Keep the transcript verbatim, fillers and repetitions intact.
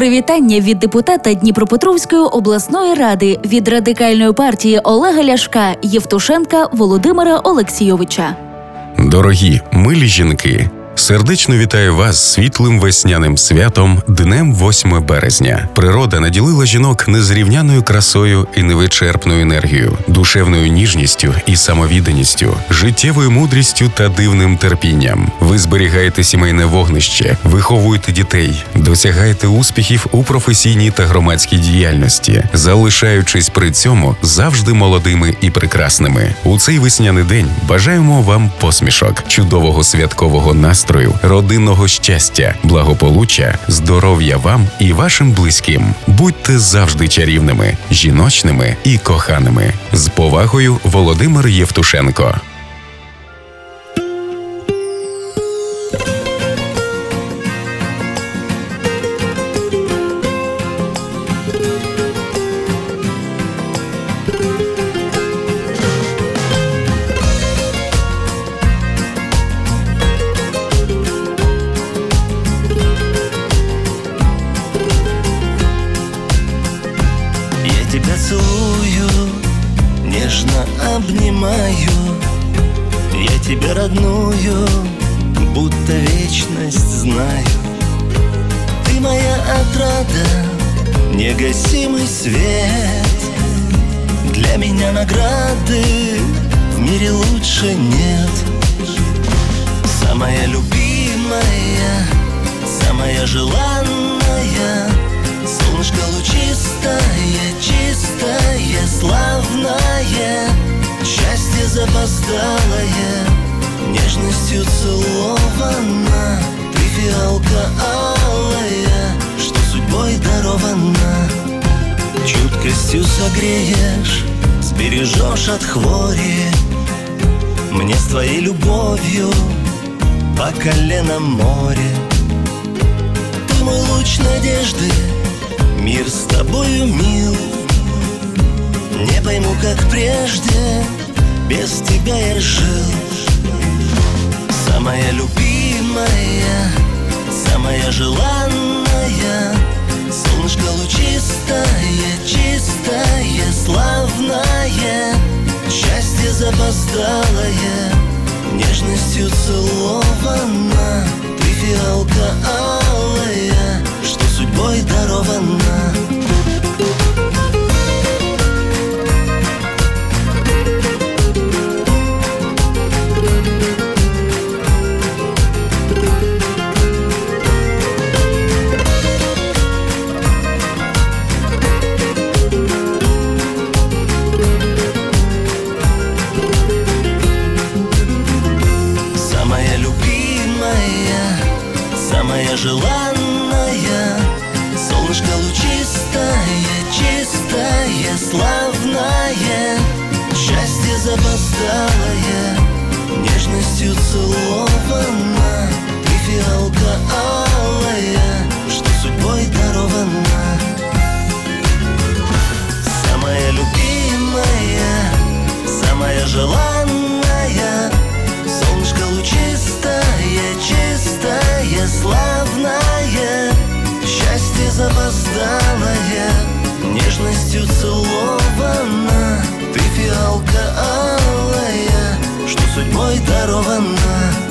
Привітання від депутата Дніпропетровської обласної ради від Радикальної партії Олега Ляшка Євтушенка Володимира Олексійовича. Дорогі, милі жінки, сердечно вітаю вас з світлим весняним святом Днем восьмого березня. Природа наділила жінок незрівняною красою і невичерпною енергією, душевною ніжністю і самовідданістю, життєвою мудрістю та дивним терпінням. Ви зберігаєте сімейне вогнище, виховуєте дітей, досягаєте успіхів у професійній та громадській діяльності, залишаючись при цьому завжди молодими і прекрасними. У цей весняний день бажаємо вам посмішок, чудового святкового настрою, родинного щастя, благополуччя, здоров'я вам і вашим близьким. Будьте завжди чарівними, жіночними і коханими. З повагою, Володимир Євтушенко. Тебя целую, нежно обнимаю, я тебя родную, будто вечность знаю. Ты моя отрада, негасимый свет, для меня награды в мире лучше нет. Самая любимая, самая желанная, солнышко лучистое, чистое, славное, счастье запоздалое, нежностью целована. Ты фиалка алая, что судьбой дарована. Чуткостью согреешь, сбережешь от хвори. Мне с твоей любовью по колено море. Ты мой луч надежды, мир с тобою мил. Не пойму, как прежде без тебя я жил. Самая любимая, самая желанная, солнышко лучистое, чистое, славное, счастье запоздалое, нежностью целована. Ты фиалка алая, что судьбой дарована. Самая любимая, самая желанная, солнышко лучистое, чистое, славное, счастье запоздалое, нежностью целована. Ты фиалка алая, что судьбой дарована. Самая любимая, самая желанная, солнышко лучистое, чистое, славное, счастье запоздалое, нежностью целована. Ты фиалка алая, что судьбой дарована.